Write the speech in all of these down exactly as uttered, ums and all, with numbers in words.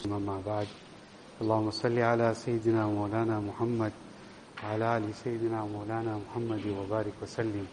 أما بعد اللهم صل على سيدنا مولانا محمد وعلى آل سيدنا مولانا محمد وبارك وسلم.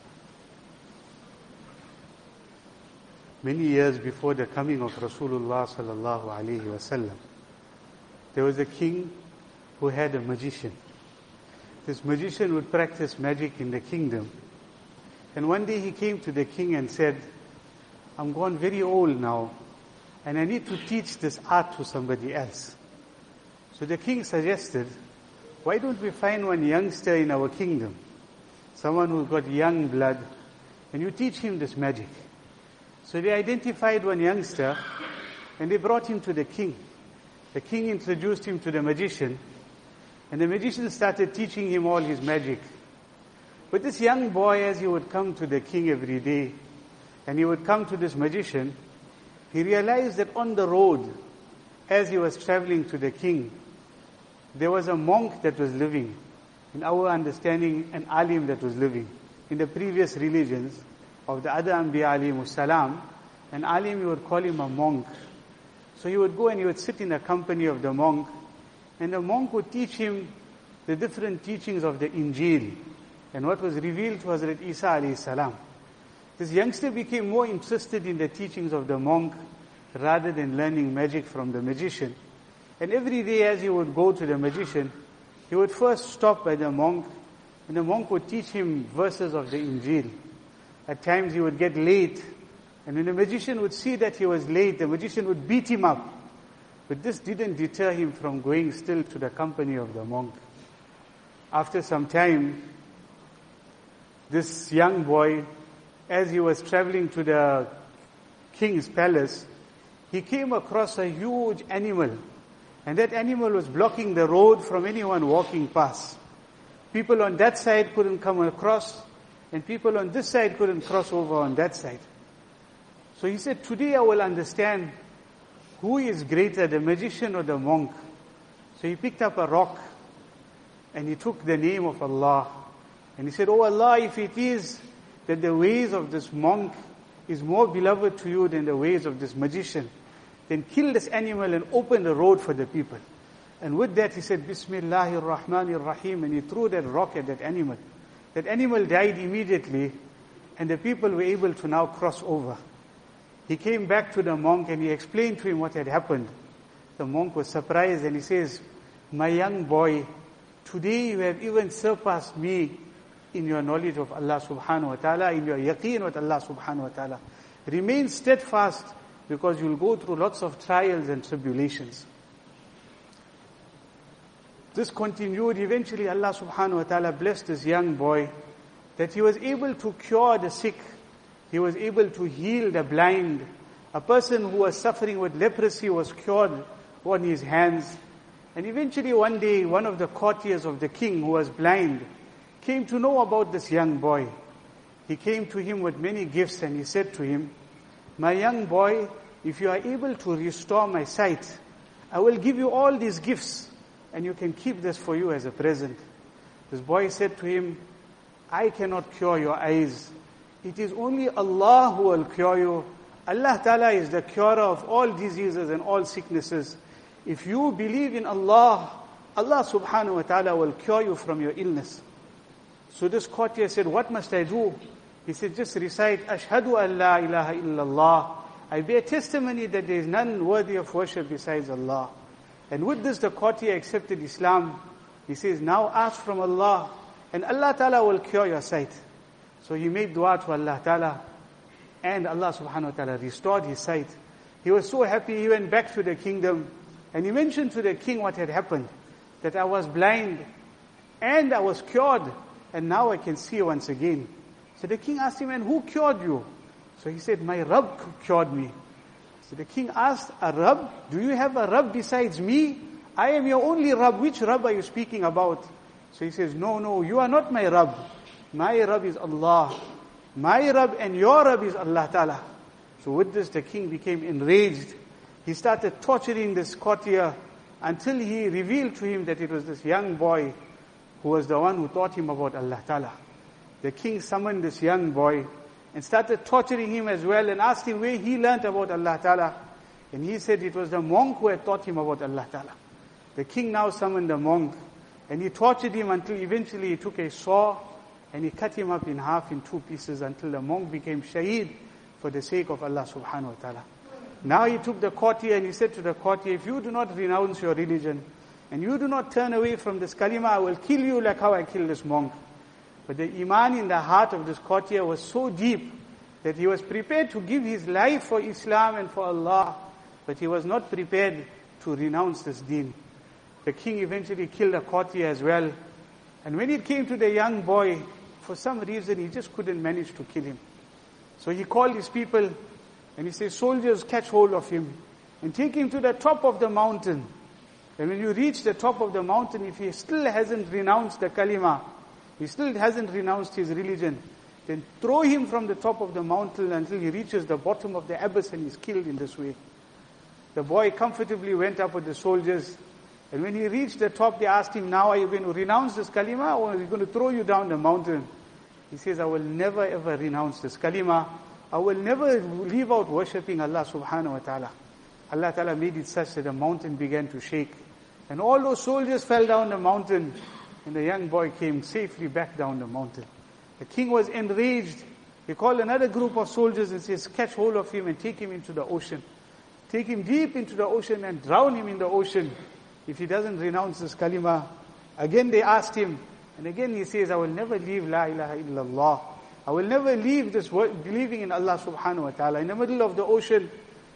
Many years before the coming of Rasulullah sallallahu alaihi wasallam, there was a king who had a magician. This magician would practice magic in the kingdom. And one day he came to the king and said, I'm gone very old now, and I need to teach this art to somebody else. So the king suggested, why don't we find one youngster in our kingdom, someone who's got young blood, and you teach him this magic. So they identified one youngster, and they brought him to the king. The king introduced him to the magician, and the magician started teaching him all his magic. But this young boy, as he would come to the king every day, and he would come to this magician, he realized that on the road, as he was traveling to the king, there was a monk that was living. In our understanding, an alim that was living. In the previous religions of the other Anbiya alayhimus salam, an alim, you would call him a monk. So he would go and he would sit in the company of the monk, and the monk would teach him the different teachings of the Injil, and what was revealed to Hazrat Isa alayhi salam. This youngster became more interested in the teachings of the monk rather than learning magic from the magician. And every day as he would go to the magician, he would first stop by the monk, and the monk would teach him verses of the Injil. At times he would get late, and when the magician would see that he was late, the magician would beat him up. But this didn't deter him from going still to the company of the monk. After some time, this young boy, as he was traveling to the king's palace, he came across a huge animal. And that animal was blocking the road from anyone walking past. People on that side couldn't come across, and people on this side couldn't cross over on that side. So he said, today I will understand who is greater, the magician or the monk. So he picked up a rock, and he took the name of Allah. And he said, Oh Allah, if it is that the ways of this monk is more beloved to you than the ways of this magician, then kill this animal and open the road for the people. And with that he said, Bismillahir Rahmanir Rahim, and he threw that rock at that animal. That animal died immediately, and the people were able to now cross over. He came back to the monk and he explained to him what had happened. The monk was surprised and he says, my young boy, today you have even surpassed me in your knowledge of Allah subhanahu wa ta'ala, in your yaqeen with Allah subhanahu wa ta'ala. Remain steadfast, because you'll go through lots of trials and tribulations. This continued. Eventually Allah subhanahu wa ta'ala blessed this young boy that he was able to cure the sick. He was able to heal the blind. A person who was suffering with leprosy was cured on his hands. And eventually one day, one of the courtiers of the king who was blind came to know about this young boy. He came to him with many gifts, and he said to him, my young boy, if you are able to restore my sight, I will give you all these gifts, and you can keep this for you as a present. This boy said to him, I cannot cure your eyes. It is only Allah who will cure you. Allah Ta'ala is the curer of all diseases and all sicknesses. If you believe in Allah, Allah Subhanahu wa Ta'ala will cure you from your illness. So this courtier said, what must I do? He said, just recite, Ashhadu an la ilaha illallah. I bear testimony that there is none worthy of worship besides Allah. And with this, the courtier accepted Islam. He says, now ask from Allah, and Allah Ta'ala will cure your sight. So he made dua to Allah Ta'ala, and Allah Subhanahu wa Ta'ala restored his sight. He was so happy, he went back to the kingdom, and he mentioned to the king what had happened, that I was blind, and I was cured, and now I can see once again. So the king asked him, and who cured you? So he said, my Rabb cured me. So the king asked, a Rabb? Do you have a Rabb besides me? I am your only Rabb. Which Rabb are you speaking about? So he says, no, no, you are not my Rabb. My Rabb is Allah. My Rabb and your Rabb is Allah Ta'ala. So with this, the king became enraged. He started torturing this courtier until he revealed to him that it was this young boy who was the one who taught him about Allah Ta'ala. The king summoned this young boy and started torturing him as well, and asked him where he learnt about Allah Ta'ala. And he said it was the monk who had taught him about Allah Ta'ala. The king now summoned the monk, and he tortured him until eventually he took a saw and he cut him up in half in two pieces until the monk became shaheed for the sake of Allah subhanahu wa ta'ala. Now he took the courtier and he said to the courtier, if you do not renounce your religion and you do not turn away from this kalima, I will kill you like how I killed this monk. But the iman in the heart of this courtier was so deep that he was prepared to give his life for Islam and for Allah, but he was not prepared to renounce this deen. The king eventually killed the courtier as well. And when it came to the young boy, for some reason he just couldn't manage to kill him. So he called his people and he said, soldiers, catch hold of him and take him to the top of the mountain. And when you reach the top of the mountain, if he still hasn't renounced the kalima, he still hasn't renounced his religion, then throw him from the top of the mountain until he reaches the bottom of the abyss and is killed in this way. The boy comfortably went up with the soldiers. And when he reached the top, they asked him, now are you going to renounce this kalima or are we going to throw you down the mountain? He says, I will never ever renounce this kalima. I will never leave out worshipping Allah subhanahu wa ta'ala. Allah ta'ala made it such that the mountain began to shake. And all those soldiers fell down the mountain. And the young boy came safely back down the mountain. The king was enraged. He called another group of soldiers and says, catch hold of him and take him into the ocean. Take him deep into the ocean and drown him in the ocean. If he doesn't renounce this kalima. Again they asked him. And again he says, I will never leave La ilaha illallah. I will never leave this word, believing in Allah subhanahu wa ta'ala. In the middle of the ocean,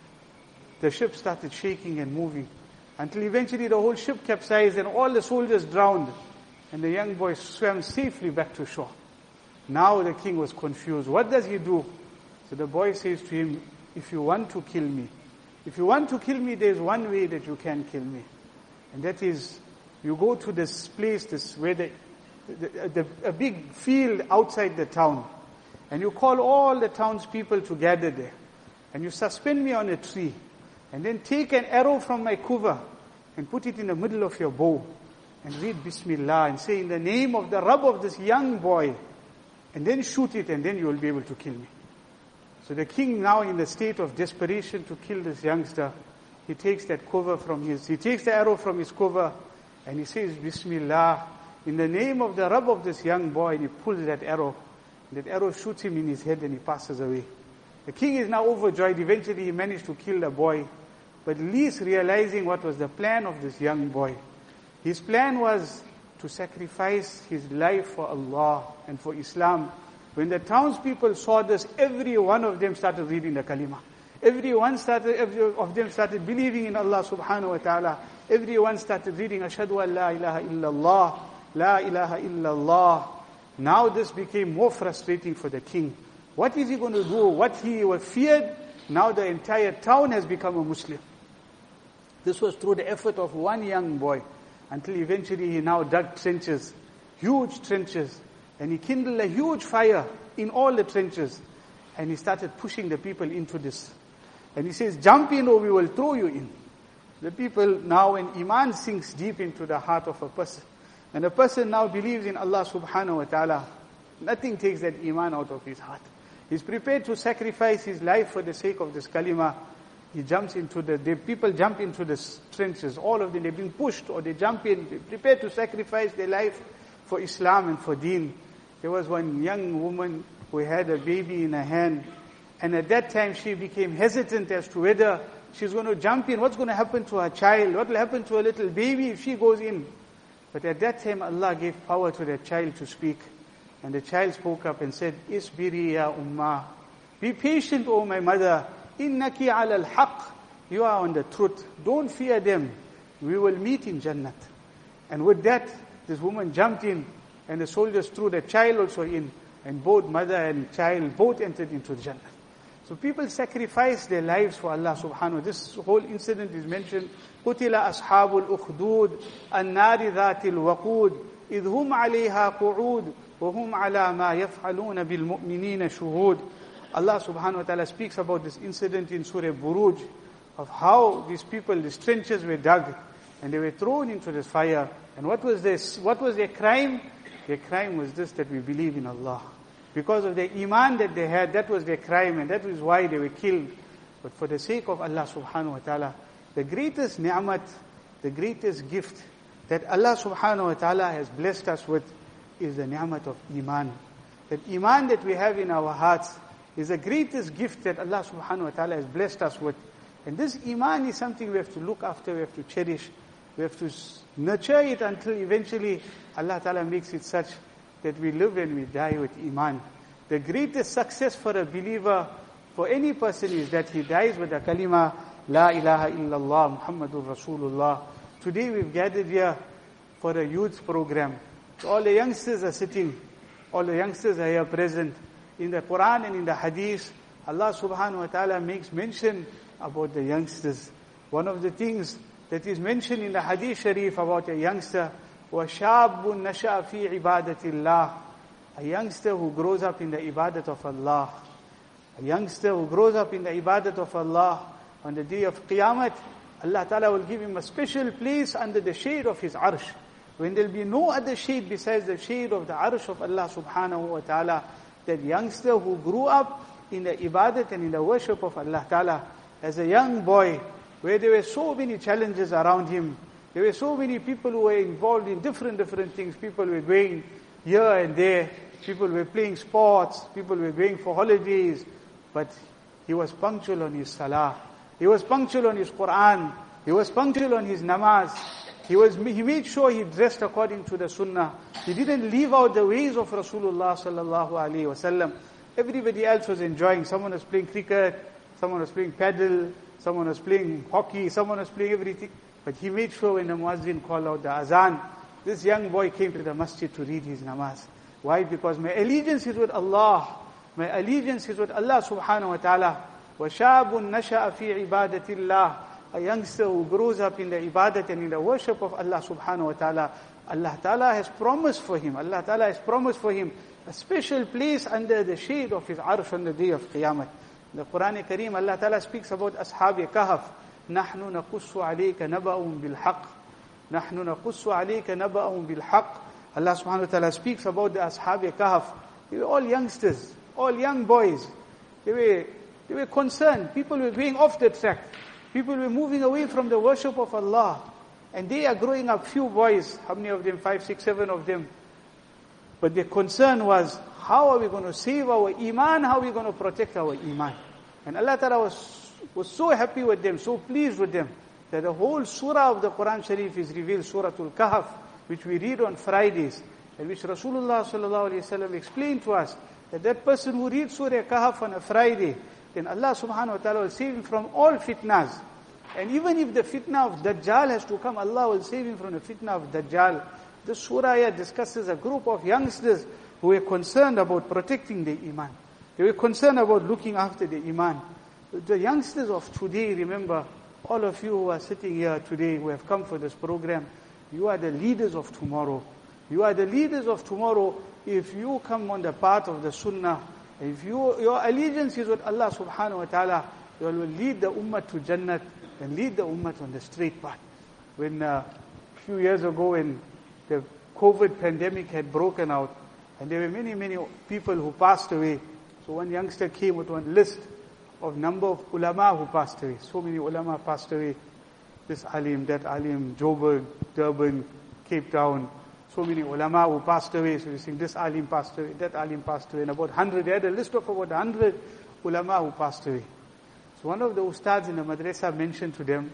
the ship started shaking and moving. Until eventually the whole ship capsized and all the soldiers drowned. And the young boy swam safely back to shore. Now the king was confused. What does he do? So the boy says to him, if you want to kill me, if you want to kill me, there's one way that you can kill me. And that is, you go to this place, this where the, the, the a big field outside the town. And you call all the townspeople to gather there. And you suspend me on a tree. And then take an arrow from my quiver and put it in the middle of your bow. And read Bismillah and say, in the name of the Rabb of this young boy. And then shoot it and then you will be able to kill me. So the king, now in the state of desperation to kill this youngster, he takes that quiver from his, he takes the arrow from his quiver and he says, Bismillah, in the name of the Rabb of this young boy, and he pulls that arrow. And that arrow shoots him in his head and he passes away. The king is now overjoyed. Eventually he managed to kill the boy, but least realizing what was the plan of this young boy. His plan was to sacrifice his life for Allah and for Islam. When the townspeople saw this, every one of them started reading the kalima. Everyone started, every of them started believing in Allah subhanahu wa ta'ala. Everyone started reading, Ashhadu an la ilaha illallah, la ilaha illallah. Now this became more frustrating for the king. What is he going to do? What he was feared, now the entire town has become a Muslim. This was through the effort of one young boy, until eventually he now dug trenches, huge trenches, and he kindled a huge fire in all the trenches, and he started pushing the people into this. And he says, jump in or we will throw you in. The people now, when Iman sinks deep into the heart of a person, and a person now believes in Allah subhanahu wa ta'ala, nothing takes that Iman out of his heart. He's prepared to sacrifice his life for the sake of this kalima. He jumps into the, the people jump into the trenches. All of them, they've been pushed or they jump in, they're prepared to sacrifice their life for Islam and for deen. There was one young woman who had a baby in her hand. And at that time she became hesitant as to whether she's going to jump in. What's going to happen to her child? What will happen to her little baby if she goes in? But at that time Allah gave power to that child to speak. And the child spoke up and said, Isbiri ya ummah. Be patient, O my mother. Innaki ala al-haq. You are on the truth. Don't fear them. We will meet in Jannat. And with that, this woman jumped in and the soldiers threw the child also in. And both mother and child both entered into Jannah. So people sacrifice their lives for Allah subhanahu wa ta'ala. This whole incident is mentioned. قُتِلَ أَصْحَابُ الْأُخْدُودِ النَّارِ ذَاتِ الْوَقُودِ إِذْ هُمْ عَلَيْهَا قُعُودٌ وَهُمْ عَلَى مَا يَفْعَلُونَ بِالْمُؤْمِنِينَ شُهُودٌ. Allah subhanahu wa ta'ala speaks about this incident in Surah Buruj, of how these people, these trenches were dug, and they were thrown into this fire. And what was this? What was their crime? Their crime was this, that we believe in Allah. Because of the iman that they had, that was their crime, and that was why they were killed. But for the sake of Allah subhanahu wa ta'ala, the greatest ni'mat, the greatest gift that Allah subhanahu wa ta'ala has blessed us with is the ni'mat of iman. That iman that we have in our hearts is the greatest gift that Allah subhanahu wa ta'ala has blessed us with. And this iman is something we have to look after, we have to cherish, we have to nurture it until eventually Allah ta'ala makes it such that we live and we die with iman. The greatest success for a believer, for any person, is that he dies with the kalima, La ilaha illallah Muhammadur Rasulullah. Today we've gathered here for a youth program. So all the youngsters are sitting, all the youngsters are here present. In the Quran and in the Hadith, Allah subhanahu wa ta'ala makes mention about the youngsters. One of the things that is mentioned in the Hadith Sharif about a youngster, وَشَابٌ نَشَأَ فِي عِبَادَةِ اللَّهِ, a youngster who grows up in the ibadat of Allah. A youngster who grows up in the ibadat of Allah, on the day of Qiyamah, Allah Ta'ala will give him a special place under the shade of His arsh. When there will be no other shade besides the shade of the arsh of Allah subhanahu wa ta'ala, that youngster who grew up in the ibadat and in the worship of Allah Ta'ala, as a young boy, where there were so many challenges around him, there were so many people who were involved in different, different things. People were going here and there, people were playing sports, people were going for holidays, but he was punctual on his salah. He was punctual on his Quran. He was punctual on his namaz. He was, he made sure he dressed according to the sunnah. He didn't leave out the ways of Rasulullah sallallahu alaihi wasallam. Everybody else was enjoying. Someone was playing cricket, someone was playing paddle, someone was playing hockey, someone was playing everything. But he made sure when the muazzin called out the azan, this young boy came to the masjid to read his namaz. Why? Because my allegiance is with Allah. My allegiance is with Allah subhanahu wa ta'ala. وَشَابٌ نَشَأَ فِي عِبَادَةِ اللَّهِ, a youngster who grows up in the ibadat and in the worship of Allah subhanahu wa ta'ala. Allah ta'ala has promised for him, Allah ta'ala has promised for him a special place under the shade of His arsh on the day of Qiyamah. In the Quran Kareem, Allah ta'ala speaks about Ashab Kahf. نَحْنُ نَقُصُّ عَلَيْكَ نَبَأٌ بِالْحَقِّ نَحْنُ نَقُصُّ عَلَيْكَ نَبَأٌ بِالْحَقِّ. Allah subhanahu wa ta'ala speaks about the Ashab Kahf. They were all youngsters, all young boys. They were, they were concerned. People were going off the track. People were moving away from the worship of Allah. And they are growing up, few boys. How many of them? Five, six, seven of them. But their concern was, how are we going to save our iman? How are we going to protect our iman? And Allah Ta'ala was, was so happy with them, so pleased with them, that the whole surah of the Quran Sharif is revealed, Suratul Kahf, which we read on Fridays, and which Rasulullah sallallahu alaihi wasallam explained to us, that that person who reads Surah Kahf on a Friday, then Allah subhanahu wa ta'ala will save him from all fitnas. And even if the fitna of Dajjal has to come, Allah will save him from the fitna of Dajjal. This surah here discusses a group of youngsters who were concerned about protecting their iman. They were concerned about looking after their iman. The youngsters of today, remember, all of you who are sitting here today, who have come for this program, you are the leaders of tomorrow. You are the leaders of tomorrow if you come on the path of the sunnah. If you, your allegiance is with Allah subhanahu wa ta'ala, you will lead the ummah to Jannat and lead the ummah on the straight path. When uh, a few years ago when the COVID pandemic had broken out, and there were many, many people who passed away. So one youngster came with one list of number of ulama who passed away. So many ulama passed away. This alim, that alim, Joburg, Durban, Cape Town. So many ulama who passed away. So you think this alim passed away, that alim passed away. And about one hundred, they had a list of about one hundred ulama who passed away. So one of the ustads in the madrasa mentioned to them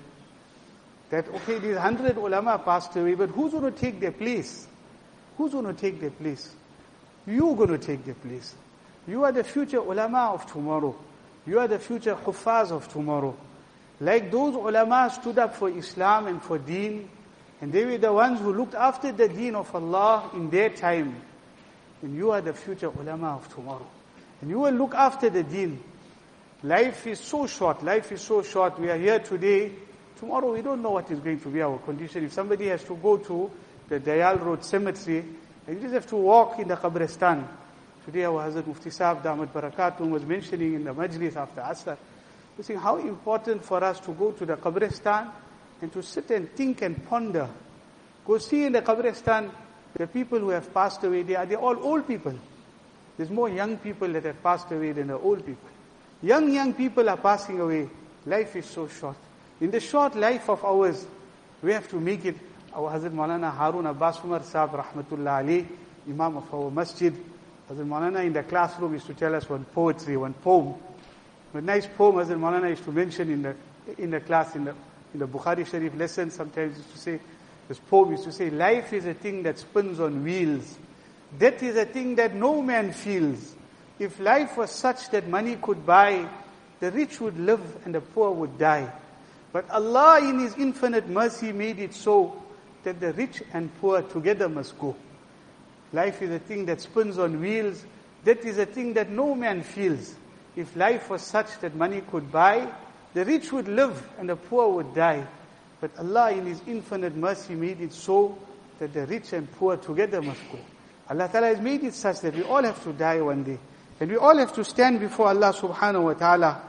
that, okay, these one hundred ulama passed away, but who's going to take their place? Who's going to take their place? You're going to take their place. You are the future ulama of tomorrow. You are the future huffaz of tomorrow. Like those ulama stood up for Islam and for deen, and they were the ones who looked after the deen of Allah in their time. And you are the future ulama of tomorrow. And you will look after the deen. Life is so short. Life is so short. We are here today. Tomorrow we don't know what is going to be our condition. If somebody has to go to the Dayal Road Cemetery, you just have to walk in the Qabristan. Today our Hazrat Mufti Sahib Damat Barakatun was mentioning in the Majlis after Asr. You see how important for us to go to the Qabristan and to sit and think and ponder. Go see in the Qabristan the people who have passed away. They are they're all old people. There's more young people that have passed away than the old people. Young, young people are passing away. Life is so short. In the short life of ours, we have to make it. Our Hazrat Maulana Harun Abbas Umar Sahib, Rahmatullah Ali, Imam of our masjid. Hazrat Maulana in the classroom used to tell us one poetry, one poem. A nice poem Hazrat Maulana used to mention in the in the class, in the in the Bukhari Sharif lesson. Sometimes used to say, this poem used to say, life is a thing that spins on wheels. Death is a thing that no man feels. If life was such that money could buy, the rich would live and the poor would die. But Allah in His infinite mercy made it so that the rich and poor together must go. Life is a thing that spins on wheels. Death is a thing that no man feels. If life was such that money could buy, the rich would live and the poor would die. But Allah in His infinite mercy made it so that the rich and poor together must go. Allah Ta'ala has made it such that we all have to die one day. And we all have to stand before Allah Subhanahu Wa Ta'ala.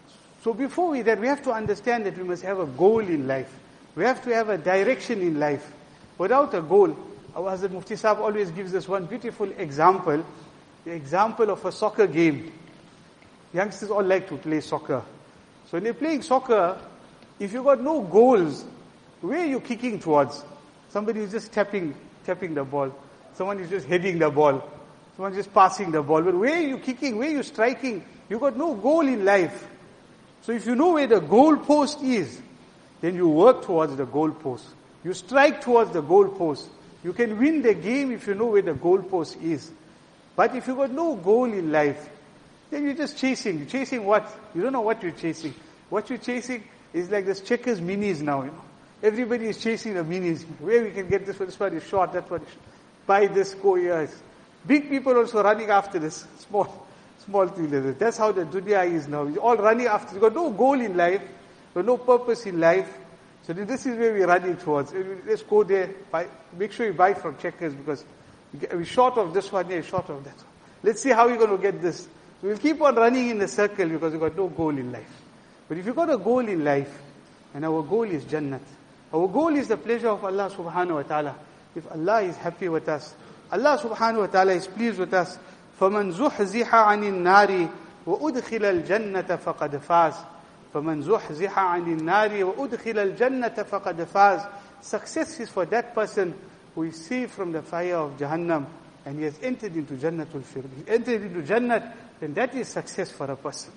So before we that, we have to understand that we must have a goal in life. We have to have a direction in life. Without a goal, our Hazrat Mufti Sahib always gives us one beautiful example. The example of a soccer game. Youngsters all like to play soccer. So when they're playing soccer, if you've got no goals, where are you kicking towards? Somebody is just tapping, tapping the ball. Someone is just heading the ball. Someone is just passing the ball. But where are you kicking? Where are you striking? You've got no goal in life. So if you know where the goal post is, then you work towards the goal post. You strike towards the goal post. You can win the game if you know where the goal post is. But if you've got no goal in life, then you're just chasing. You're chasing what? You don't know what you're chasing. What you're chasing is like this checkers minis now, you know. Everybody is chasing the minis. Where we can get this one, this one is short, that one is short. Buy this, go here. Big people also running after this. Small, small thing. That's how the dunya is now. We're all running after. You've got no goal in life. You've got no purpose in life. So this is where we're running towards. Let's go there. Buy, make sure you buy from checkers because we're short of this one here, short of that one. Let's see how we're going to get this. So we'll keep on running in a circle because we've got no goal in life. But if you've got a goal in life, and our goal is Jannat, our goal is the pleasure of Allah Subhanahu Wa Ta'ala. If Allah is happy with us, Allah Subhanahu Wa Ta'ala is pleased with us, فَمَنْ زُحْزِحَ عَنِ النَّارِ وَأُدْخِلَ الْجَنَّةَ فَقَدْ فَازَ فَمَنْ زُحْزِحَ عَنِ النَّارِ وَأُدْخِلَ الْجَنَّةَ فَقَدْ فَازَ. Success is for that person who is saved from the fire of Jahannam and he has entered into Jannatul Firdaus. He entered into Jannat, then that is success for a person.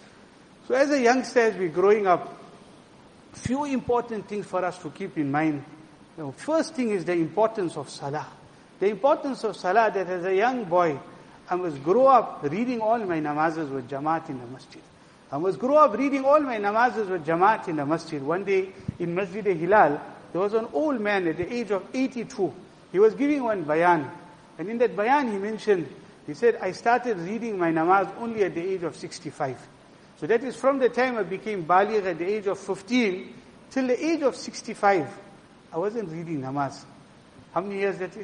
So as a youngster, as we're growing up, few important things for us to keep in mind. You know, first thing is the importance of Salah. The importance of Salah, that as a young boy, I must grow up reading all my namazes with Jamaat in the masjid. I must grow up reading all my namazes with Jamaat in the masjid. One day in Masjid Hilal, there was an old man at the age of eighty-two. He was giving one bayan. And in that bayan he mentioned, he said, I started reading my namaz only at the age of sixty-five. So that is from the time I became baligh at the age of fifteen till the age of sixty-five. I wasn't reading namaz. How many years that is?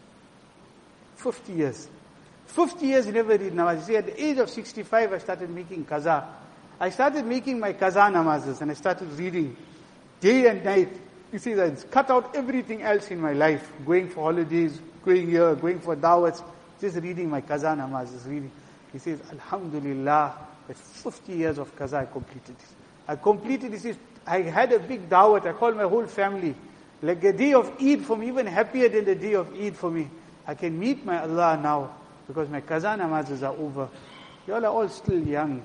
fifty years. fifty years you never read namaz. You see, at the age of sixty-five I started making qaza. I started making my qaza namazes and I started reading day and night. You see, I cut out everything else in my life. Going for holidays, going here, going for dawats, just reading my qaza namazes, reading. He says, Alhamdulillah, that fifty years of qaza I completed this. I completed this. I had a big dawat. I called my whole family. Like a day of Eid for me, even happier than the day of Eid for me. I can meet my Allah now because my qaza namazes are over. You all are all still young.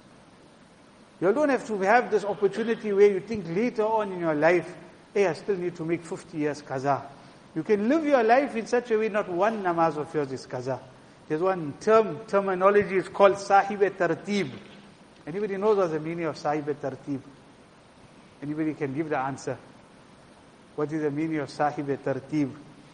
You don't have to have this opportunity where you think later on in your life, hey, I still need to make fifty years qaza. You can live your life in such a way, not one namaz of yours is qaza. There's one term, terminology, it's called sahib-e-tartib. Anybody knows what's the meaning of sahib-e-tartib? Anybody can give the answer. What is the meaning of sahib-e-tartib?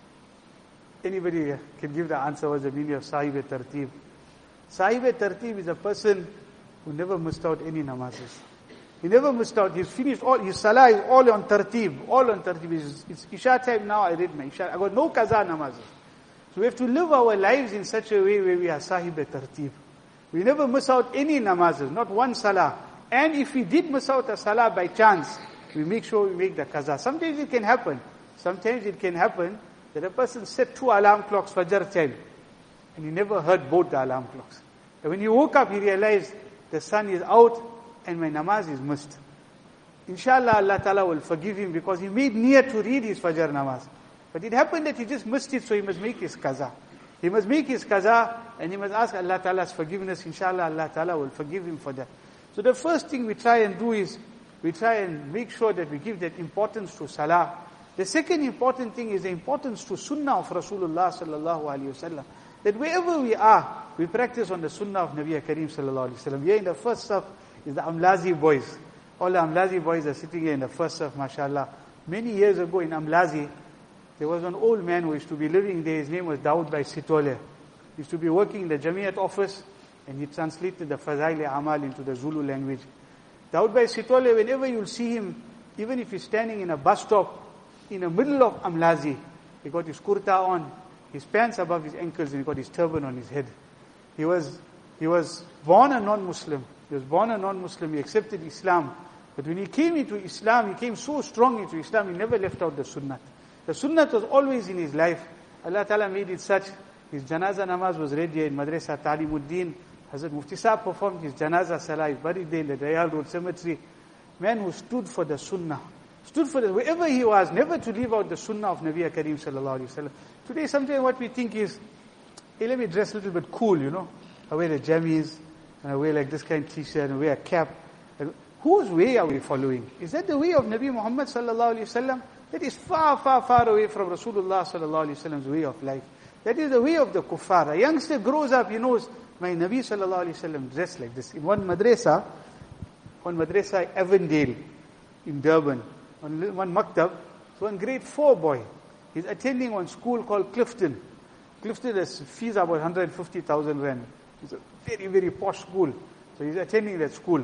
Anybody can give the answer what's the meaning of sahib-e-tartib? Sahib-e-tartib is a person who never missed out any namazes. He never missed out. He's finished all, his salah is all on tartib, all on tartib. It's, it's Isha time now, I read my Isha. I got no qaza namazes. So we have to live our lives in such a way where we are sahib-e-tartib. We never miss out any namazes, not one salah. And if we did miss out a salah by chance, we make sure we make the qaza. Sometimes it can happen. Sometimes it can happen that a person set two alarm clocks, Fajr time, and he never heard both the alarm clocks. And when he woke up, he realized the sun is out and my namaz is missed. Inshallah, Allah Ta'ala will forgive him because he made near to read his Fajr namaz. But it happened that he just missed it, so he must make his qaza. He must make his qaza and he must ask Allah Ta'ala's forgiveness. Inshallah, Allah Ta'ala will forgive him for that. So the first thing we try and do is, we try and make sure that we give that importance to salah. The second important thing is the importance to sunnah of Rasulullah sallallahu alaihi wasallam. That wherever we are, we practice on the sunnah of Nabi Kareem sallallahu alaihi wasallam. Here in the first saf is the Amlazi boys. All the Amlazi boys are sitting here in the first saf, mashallah. Many years ago in Amlazi, there was an old man who used to be living there. His name was Dawood Bhai Sitole. He used to be working in the Jamiat office and he translated the Fazail Amal into the Zulu language. Dawood Bhai Sitole, whenever you'll see him, even if he's standing in a bus stop, in the middle of Amlazi, he got his kurta on, his pants above his ankles, and he got his turban on his head. He was, he was born a non-Muslim. He was born a non-Muslim. He accepted Islam. But when he came into Islam, he came so strong into Islam, he never left out the sunnah. The sunnah was always in his life. Allah Ta'ala made it such. His janaza namaz was read here in Madrasa Talimuddin. Hazrat Mufti Sahib performed his janaza salah. He's buried there in the Dayal Road Cemetery. Man who stood for the sunnah. Stood for the, wherever he was, never to leave out the sunnah of Nabi Kareem sallallahu alaihi wasallam. Today, sometimes what we think is, hey, let me dress a little bit cool, you know. I wear the jammies, and I wear like this kind of t-shirt, and I wear a cap. And whose way are we following? Is that the way of Nabi Muhammad sallallahu alaihi wasallam? That is far, far, far away from Rasulullah sallallahu alaihi wasallam's way of life. That is the way of the kuffar. A youngster grows up, he knows, my Nabi sallallahu alaihi wasallam dressed like this. In one madrasa, one madrasa, Avondale, in Durban, One, one maktab, so one grade four boy, he's attending one school called Clifton. Clifton has fees about one hundred fifty thousand rand. It's a very, very posh school. So he's attending that school.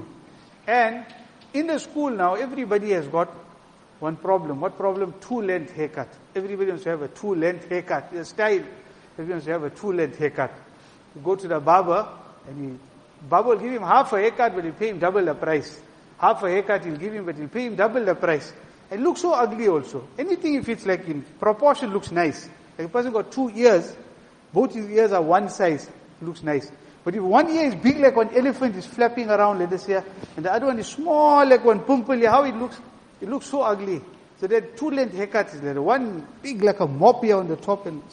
And in the school now, everybody has got one problem. What problem? Two-length haircut. Everybody wants to have a two-length haircut. It's a style. Everybody wants to have a two-length haircut. You go to the barber, and he, barber will give him half a haircut, but he'll pay him double the price. Half a haircut he'll give him, but he'll pay him double the price. It looks so ugly also. Anything if it's like in proportion looks nice. Like a person got two ears, both his ears are one size, it looks nice. But if one ear is big like one elephant is flapping around, let us say, and the other one is small like one pumple, how it looks, it looks so ugly. So that two-length haircut is like one big like a mop here on the top. And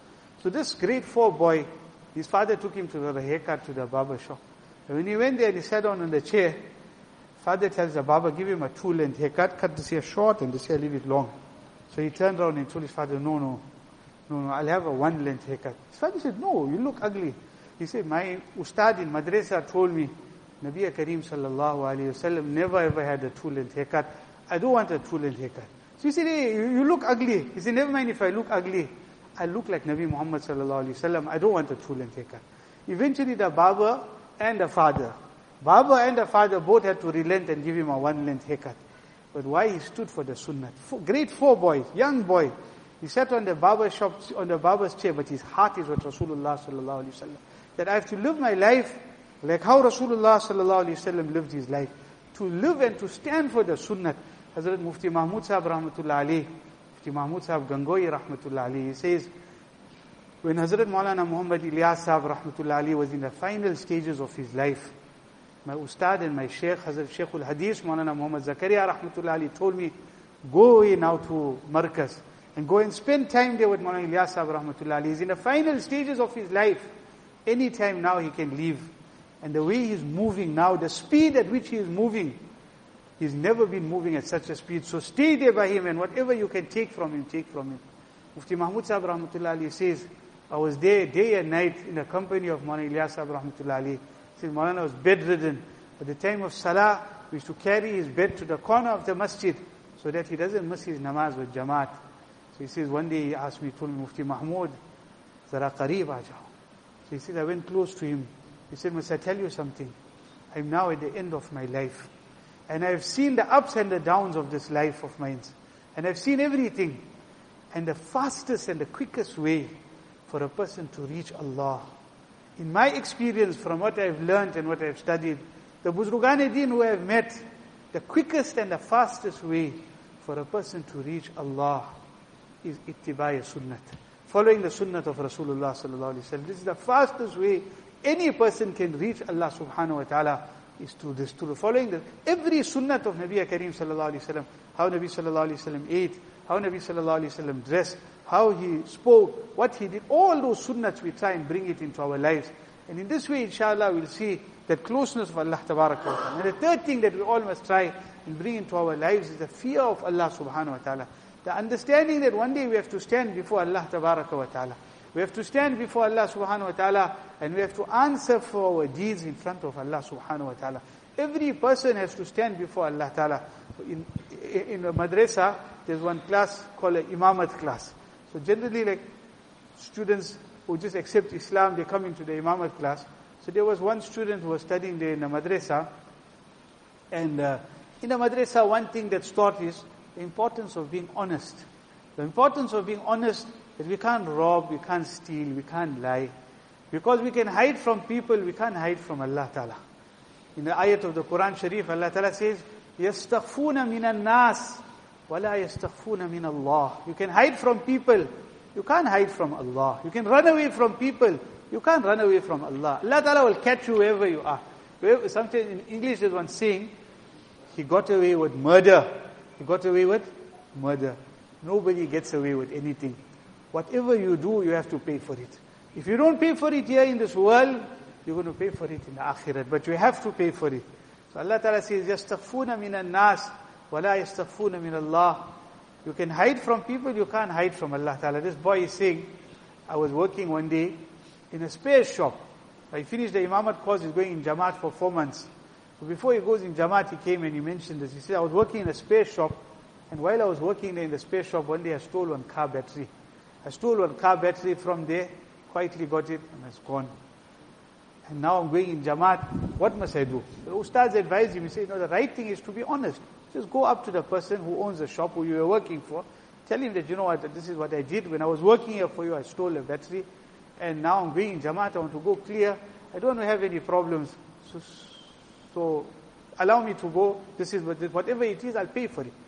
so this grade four boy, his father took him to the haircut to the barber shop. And when he went there and he sat down on the chair, father tells the barber, give him a two-length haircut, cut this hair short and this hair leave it long. So he turned around and told his father, no, no, no, no, I'll have a one-length haircut. His father said, no, you look ugly. He said, my ustad in madrasa told me, Nabi Kareem sallallahu alayhi wasallam never ever had a two-length haircut. I don't want a two-length haircut. So he said, hey, you, you look ugly. He said, never mind if I look ugly. I look like Nabi Muhammad sallallahu alayhi wasallam. I don't want a two-length haircut. Eventually the barber and the father, Baba and the father both had to relent and give him a one-length haircut. But why? He stood for the sunnah. Four, grade four boy, young boy. He sat on the barber shop, on the barber's chair, but his heart is with Rasulullah sallallahu alaihi wasallam. That I have to live my life like how Rasulullah sallallahu alaihi wasallam lived his life. To live and to stand for the sunnah. Hazrat Mufti Mahmud Sahib rahmatullah alayhi, Mufti Mahmud Sahib Gangohi rahmatullah alayhi, he says, when Hazrat Maulana Muhammad Ilyas Sahib rahmatullah alayhi was in the final stages of his life, my ustad and my sheikh, Hazrat Sheikhul Hadith, Maulana Muhammad Zakaria rahmatullah alayhi, told me, go away now to Markaz and go and spend time there with Maulana Ilyas Sahib rahmatullah alayhi. He's in the final stages of his life. Any time now he can leave. And the way he's moving now, the speed at which he is moving, he's never been moving at such a speed. So stay there by him and whatever you can take from him, take from him. Mufti Mahmud Sahib rahmatullah alayhi says, I was there day and night in the company of Maulana Ilyas Sahib rahmatullah alayhi. He says, Maulana was bedridden. At the time of Salah, we used to carry his bed to the corner of the masjid so that he doesn't miss his namaz with Jamaat. So he says, one day he asked me, told me, Mufti Mahmud, Zara qareeb aa jao. So he says, I went close to him. He said, must I tell you something? I'm now at the end of my life. And I've seen the ups and the downs of this life of mine. And I've seen everything. And the fastest and the quickest way for a person to reach Allah, in my experience from what I've learned and what I've studied, the Buzrugan-e-Din who I've met, the quickest and the fastest way for a person to reach Allah is ittibai sunnat. Following the sunnat of Rasulullah sallallahu alaihi wasallam. This is the fastest way any person can reach Allah subhanahu wa ta'ala is through this, through following the, every sunnat of Nabi Kareem sallallahu alayhi wa sallam, how Nabi sallallahu alayhi wa sallam ate, how Nabi sallallahu alayhi wa sallam dressed, how he spoke, what he did, all those sunnats we try and bring it into our lives. And in this way, inshallah, we'll see that closeness of Allah tabaraka wa ta'ala. And the third thing that we all must try and bring into our lives is the fear of Allah subhanahu wa ta'ala. The understanding that one day we have to stand before Allah tabaraka wa ta'ala. We have to stand before Allah subhanahu wa ta'ala and we have to answer for our deeds in front of Allah subhanahu wa ta'ala. Every person has to stand before Allah ta'ala. In, in a madrasa, there's one class called an imamat class. So generally, like students who just accept Islam, they come into the imamat class. So there was one student who was studying there in the madrasa. And uh, in the madrasa, one thing that's taught is the importance of being honest. The importance of being honest, that we can't rob, we can't steal, we can't lie. Because we can hide from people, we can't hide from Allah Ta'ala. In the ayat of the Quran Sharif, Allah Ta'ala says, يَسْتَخْفُونَ مِنَ النَّاسِ وَلَا يَسْتَخْفُونَ مِنَ اللَّهِ. You can hide from people, you can't hide from Allah. You can run away from people, you can't run away from Allah. Allah Ta'ala will catch you wherever you are. Sometimes in English there's one saying, he got away with murder. He got away with murder. Nobody gets away with anything. Whatever you do, you have to pay for it. If you don't pay for it here in this world, you're going to pay for it in the akhirat. But you have to pay for it. So Allah Ta'ala says, يَسْتَخْفُونَ مِنَ النَّاسِ وَلَا يَسْتَخْفُونَ مِنَ اللَّهِ. You can hide from people, you can't hide from Allah Ta'ala. This boy is saying, I was working one day in a spare shop. I finished the Imamat course, he's going in Jamaat for four months. So before he goes in Jamaat, he came and he mentioned this. He said, I was working in a spare shop, and while I was working there in the spare shop, one day I stole one car battery. I stole one car battery from there, quietly got it, and it's gone. And now I'm going in Jamaat, what must I do? The Ustads advised him, he said, no, the right thing is to be honest. Just go up to the person who owns the shop, who you were working for, tell him that, you know what, this is what I did. When I was working here for you, I stole a battery, and now I'm going in Jamaat, I want to go clear. I don't have any problems. So, so allow me to go. This is what, whatever it is, I'll pay for it.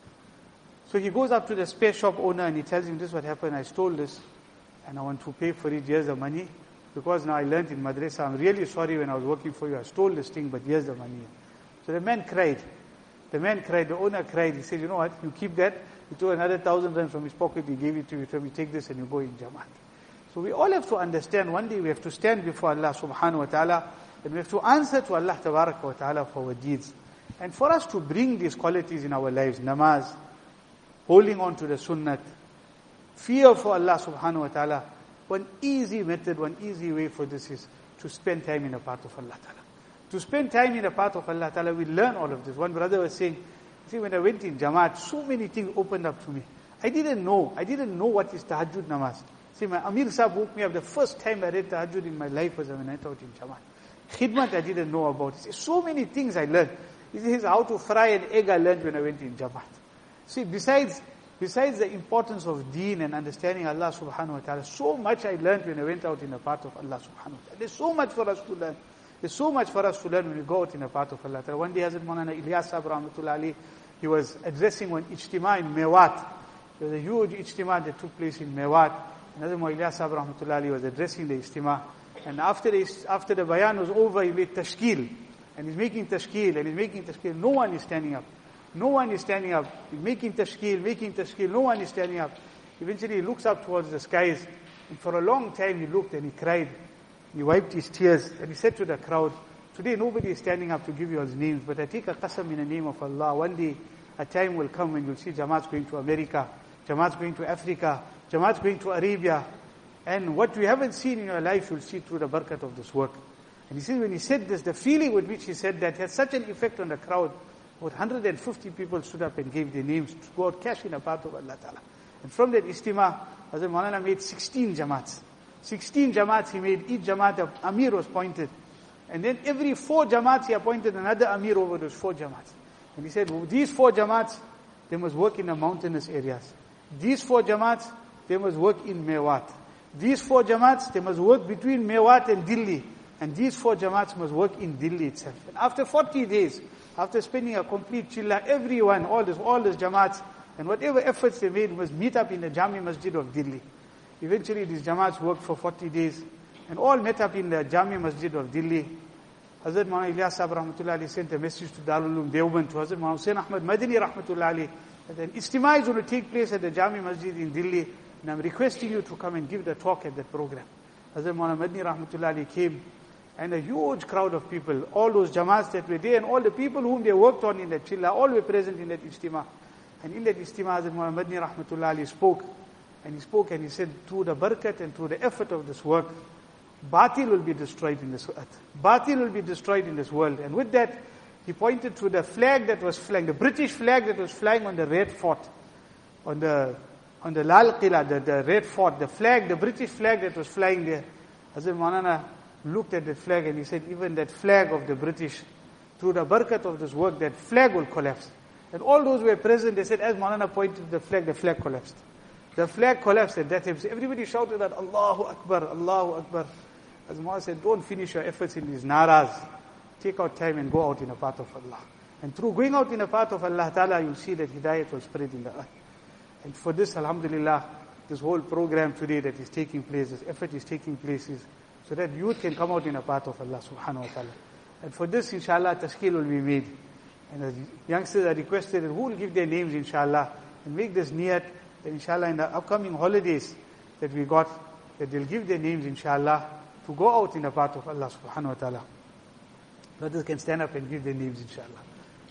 So he goes up to the spare shop owner and he tells him, this is what happened, I stole this and I want to pay for it, here's the money. Because now I learned in madrasa, I'm really sorry when I was working for you, I stole this thing, but here's the money. So the man cried. The man cried, the owner cried. He said, you know what, you keep that. He took another thousand rand from his pocket, he gave it to you, he told me, take this and you go in Jamaat. So we all have to understand, one day we have to stand before Allah subhanahu wa ta'ala, and we have to answer to Allah tabaraka wa ta'ala for our deeds. And for us to bring these qualities in our lives, namaz, holding on to the sunnat, fear for Allah subhanahu wa ta'ala, one easy method, one easy way for this is to spend time in the path of Allah ta'ala. To spend time in the path of Allah ta'ala, we learn all of this. One brother was saying, see, when I went in Jamaat, so many things opened up to me. I didn't know. I didn't know what is tahajjud namaz. See, my Amir Sahib woke me up. The first time I read tahajjud in my life was when I taught in Jamaat. Khidmat I didn't know about. He says, so many things I learned. He says, how to fry an egg I learned when I went in Jamaat. See, besides besides the importance of deen and understanding Allah subhanahu wa ta'ala, so much I learned when I went out in the path of Allah subhanahu wa ta'ala. There's so much for us to learn. There's so much for us to learn when we go out in the path of Allah ta'ala. One day, Hazrat Maulana Ilyas Sahib Rahmatullah Ali, he was addressing one ijtima in Mewat. There was a huge ijtima that took place in Mewat. And Hazrat Maulana Ilyas Sahib Rahmatullah Ali was addressing the ijtima. And after the, after the bayan was over, he made tashkil. And he's making tashkil, and he's making tashkil. No one is standing up. No one is standing up. He's making tashkil, making tashkil. No one is standing up. Eventually he looks up towards the skies. And for a long time he looked and he cried. He wiped his tears. And he said to the crowd, today nobody is standing up to give you all names. But I take a qasam in the name of Allah. One day a time will come when you'll see Jamaats going to America. Jamaats going to Africa. Jamaats going to Arabia. And what you haven't seen in your life, you'll see through the barakat of this work. And he said, when he said this, the feeling with which he said that had such an effect on the crowd. About one hundred fifty people stood up and gave their names to go out cash in a path of Allah Ta'ala. And from that istima, Hazrat Maulana made sixteen Jamaats. sixteen Jamaats he made, each Jamaat of Amir was appointed. And then every four Jamaats he appointed another Amir over those four Jamaats. And he said, well, these four Jamaats, they must work in the mountainous areas. These four Jamaats, they must work in Mewat. These four Jamaats, they must work between Mewat and Delhi. And these four Jamaats must work in Delhi itself. And after forty days, after spending a complete chilla, everyone, all this, all this Jamaats, and whatever efforts they made must meet up in the Jami Masjid of Delhi. Eventually these Jamaats worked for forty days. and all met up in the Jami Masjid of Delhi. Hazrat Maulana Ilyas Sahib Rahmatullah Ali sent a message to Darul Uloom Deoband, to Hazrat Maulana Hussain Ahmad Madani Rahmatullah Ali, that an Istima is going to take place at the Jami Masjid in Delhi, and I'm requesting you to come and give the talk at that program. Hazrat Maulana Madani Rahmatullah Ali came, and a huge crowd of people, all those Jamaats that were there, and all the people whom they worked on in that Chilla, all were present in that Istima. And in that Istima, Hazrat Maulana Madani Rahmatullah Ali spoke, and he spoke and he said, through the barakat and through the effort of this work, Batil will be destroyed in this earth. Batil will be destroyed in this world. And with that, he pointed to the flag that was flying, the British flag that was flying on the Red Fort, on the on the Lal Qila, the, the Red Fort, the flag, the British flag that was flying there. Hazrat Maulana looked at that flag and he said, even that flag of the British, through the barakat of this work, that flag will collapse. And all those who were present, they said, as Maulana pointed to the flag, the flag collapsed. The flag collapsed at that time. So everybody shouted that, Allahu Akbar, Allahu Akbar. As Maulana said, don't finish your efforts in these naras. Take out time and go out in the path of Allah. And through going out in the path of Allah Ta'ala, you'll see that hidayat will spread in the earth. And for this, alhamdulillah, this whole program today that is taking place, this effort is taking place, is so that youth can come out in the path of Allah subhanahu wa ta'ala. And for this, inshallah, tashkil will be made. And the youngsters are requested, who will give their names, inshallah, and make this niyat, that inshallah in the upcoming holidays that we got, that they'll give their names, inshallah, to go out in the path of Allah subhanahu wa ta'ala. Brothers can stand up and give their names, inshallah.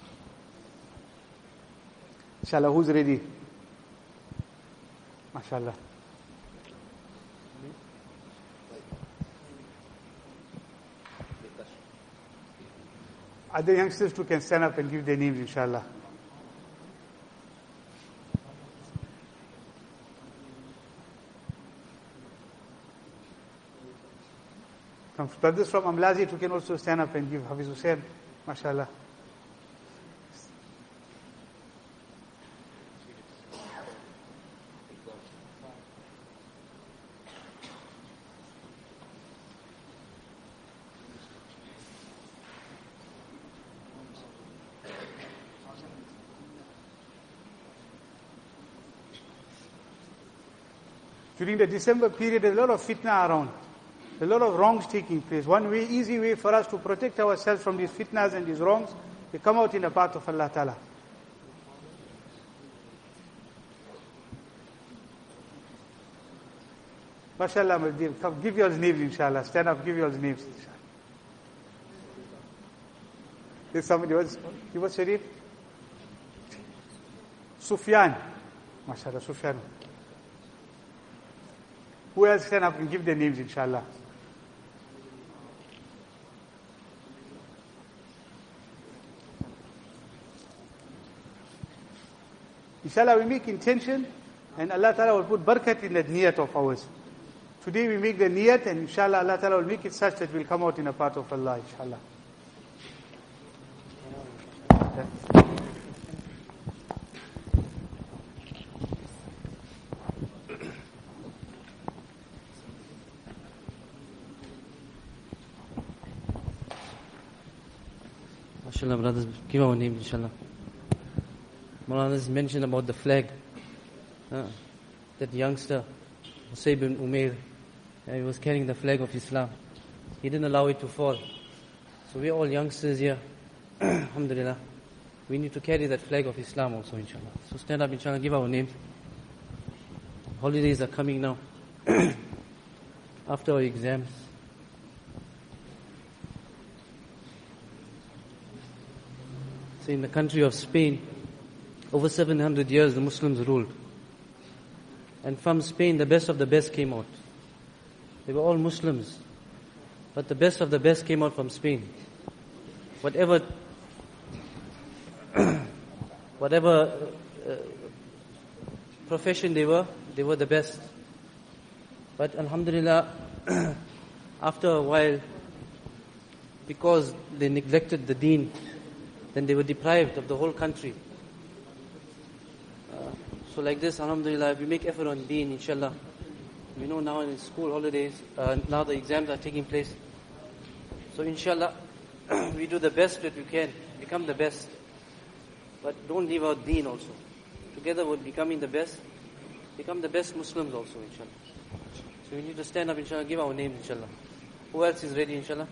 Inshallah, who's ready? MashaAllah. Other youngsters too can stand up and give their names, inshallah. From brothers from Amlazi who can also stand up and give Hafiz Hussain, mashallah. During the December period, there's a lot of fitna around. A lot of wrongs taking place. One way, easy way for us to protect ourselves from these fitnas and these wrongs, we come out in the path of Allah Ta'ala. MashaAllah, come, give your names, inshallah. Stand up, give your names, inshallah. There's somebody else. Give us Sharif. Sufyan. MashaAllah, Sufyan. Who else stand up and give their names, inshallah? Inshallah, we make intention and Allah Ta'ala will put barakat in that niyat of ours. Today we make the niyat and inshallah Allah Ta'ala will make it such that we'll come out in a path of Allah, inshallah. Inshallah, brothers, give our name, inshallah. Maulana has mentioned about the flag. Uh, that youngster, Hussain bin Umair, uh, he was carrying the flag of Islam. He didn't allow it to fall. So we're all youngsters here. Alhamdulillah. We need to carry that flag of Islam also, inshallah. So stand up, inshallah, give our names. Holidays are coming now. After our exams. So in the country of Spain, over seven hundred years the Muslims ruled. And from Spain, the best of the best came out. They were all Muslims. But the best of the best came out from Spain. Whatever, whatever uh, profession they were, they were the best. But alhamdulillah, after a while, because they neglected the deen, then they were deprived of the whole country. Uh, so like this, alhamdulillah, if we make effort on deen, inshallah. We know now in school holidays, uh, now the exams are taking place. So inshallah, we do the best that we can, become the best. But don't leave out deen also. Together with becoming the best, become the best Muslims also, inshallah. So we need to stand up, inshallah, give our names, inshallah. Who else is ready, inshallah?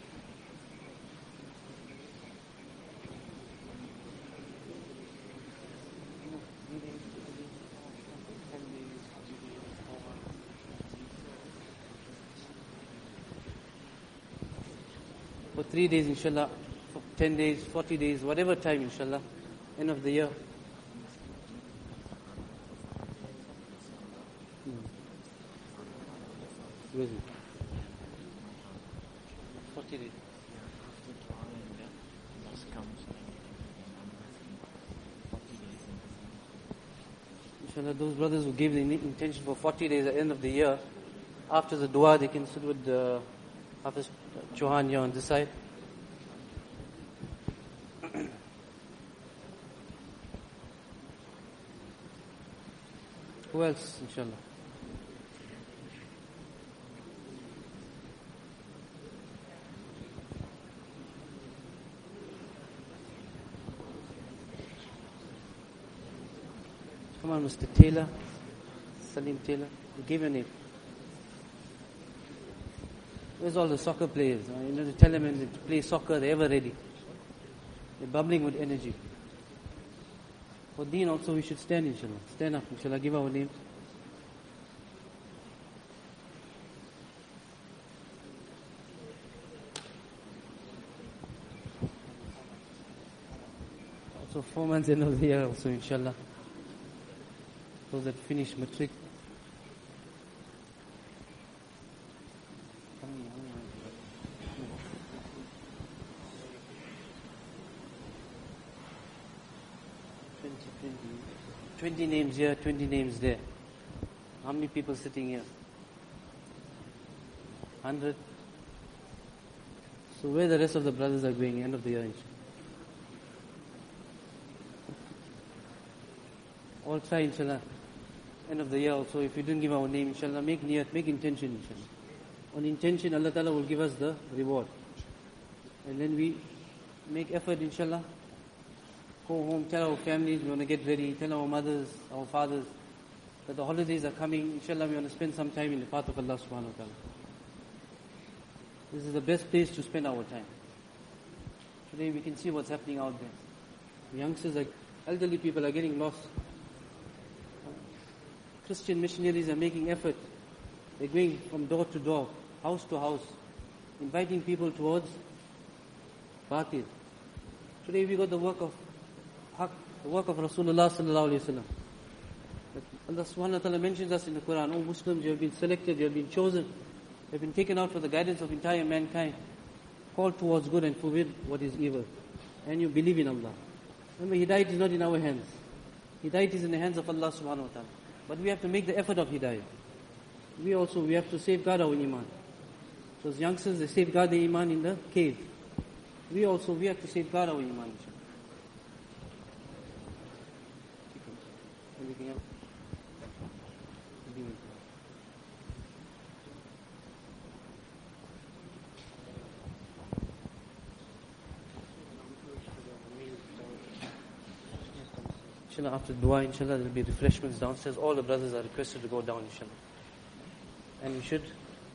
For three days, inshallah, for ten days, forty days, whatever time, inshallah, end of the year. Hmm. Where is it? forty days. Inshallah, those brothers who gave the intention for forty days at the end of the year, after the dua, they can sit with the Hafiz Chauhan here on this side. Who else, inshallah? Come on, Mister Taylor, Salim Taylor, give your name. Where's all the soccer players? Uh, you know, to tell them when they play soccer, they're ever ready. They're bubbling with energy. For Deen also we should stand, inshallah. Stand up, inshallah, give our name. Also four months end of the year also, inshallah. Those that finish matric. twenty names here, twenty names there. How many people sitting here? one hundred. So where the rest of the brothers are going, end of the year, inshallah. All try, inshallah. End of the year also, if you didn't give our name, inshallah, make niyat, make intention, inshallah. On intention, Allah Ta'ala will give us the reward. And then we make effort, inshallah. Go home, tell our families we want to get ready, tell our mothers, our fathers that the holidays are coming. Inshallah, we want to spend some time in the path of Allah subhanahu wa ta'ala. This is the best place to spend our time. Today we can see what's happening out there. The youngsters, like elderly people are getting lost. Christian missionaries are making effort. They're going from door to door, house to house, inviting people towards batil. Today we got the work of Haq, the work of Rasulullah sallallahu alayhi wa sallam. Allah subhanahu wa ta'ala mentions us in the Quran, oh Muslims, you have been selected, you have been chosen, you have been taken out for the guidance of entire mankind, called towards good and forbid what is evil. And you believe in Allah. Remember, Hidayat is not in our hands. Hidayat is in the hands of Allah subhanahu wa ta'ala. But we have to make the effort of Hidayat. We also, we have to safeguard our iman. Those youngsters, they safeguard their iman in the cave. We also, we have to safeguard our iman. Anything else? Inshallah, after dua, inshallah, there will be refreshments downstairs. All the brothers are requested to go down, inshallah. And we should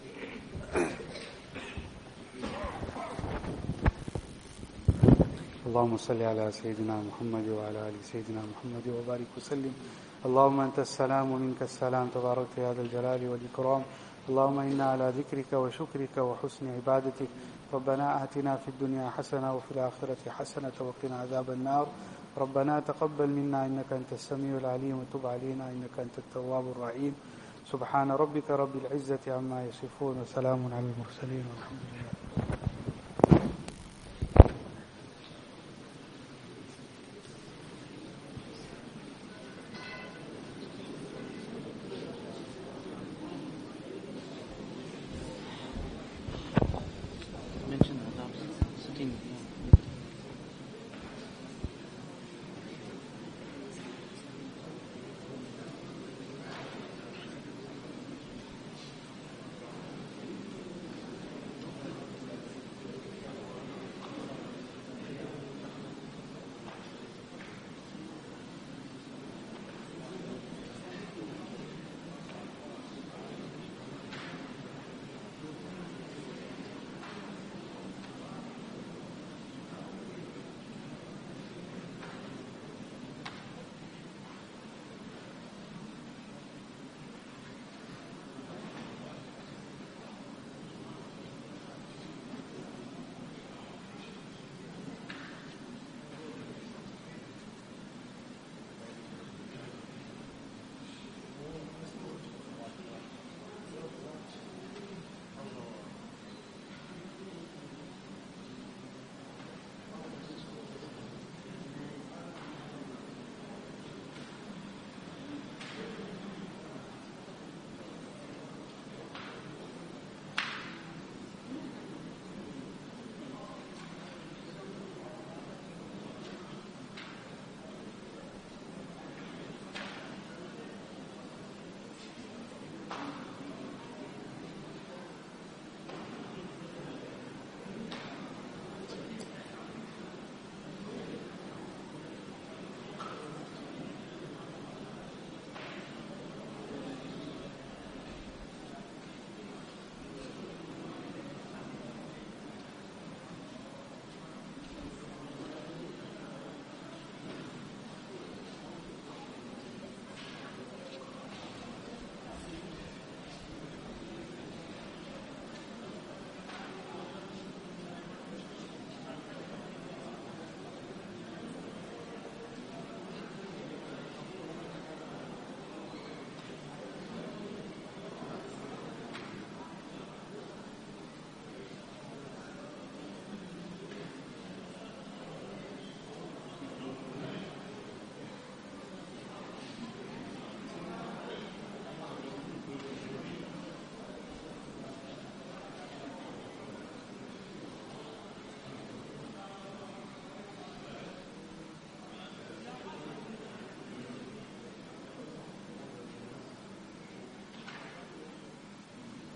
اللهم صل على سيدنا محمد وعلى آل سيدنا محمد وبارك وسلم. اللهم أنت السلام ومنك السلام تبارك يا ذا الجلال والإكرام. اللهم إنا على ذكرك وشكرك وحسن عبادتك. ربنا آتنا في الدنيا حسنة وفي الآخرة حسنة وقنا عذاب النار. ربنا تقبل منا إنك أنت السميع العليم وتب علينا إنك أنت التواب الرحيم. سبحان ربك رب العزة عما يصفون وسلام على المرسلين والحمد لله.